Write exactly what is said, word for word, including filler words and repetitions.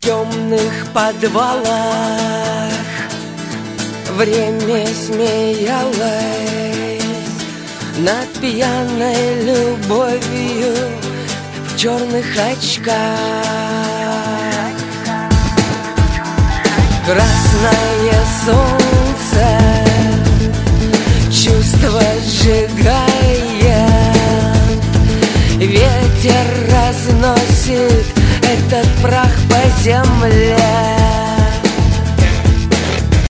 темных подвалах время смеялось над пьяной любовью в черных очках. Красное солнце, чувство сжигает